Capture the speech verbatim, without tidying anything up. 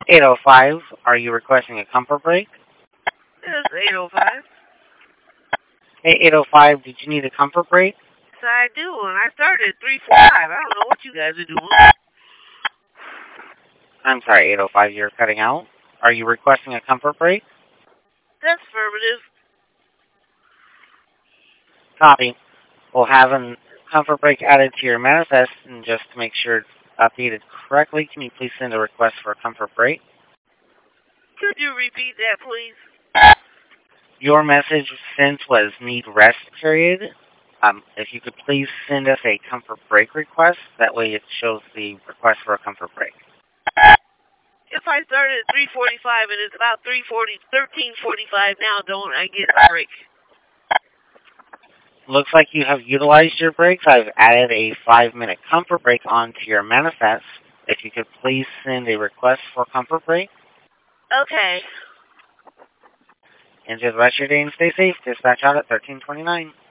eight oh five, are you requesting a comfort break? It's eight oh five. Hey, eight oh five, did you need a comfort break? Yes, I do, and I started at three forty-five. I don't know what you guys are doing. I'm sorry, eight oh five, you're cutting out. Are you requesting a comfort break? That's affirmative. Copy. We'll have a comfort break added to your manifest, and just to make sure it's updated correctly, can you please send a request for a comfort break? Could you repeat that, please? Your message sent was need rest period. Um, if you could please send us a comfort break request, that way it shows the request for a comfort break. If I started at three forty-five and it's about three forty, thirteen forty-five now, don't I get a break? Looks like you have utilized your breaks. I've added a five-minute comfort break onto your manifest. If you could please send a request for comfort break. Okay. Enjoy the rest of your day and stay safe. Dispatch out at thirteen twenty-nine.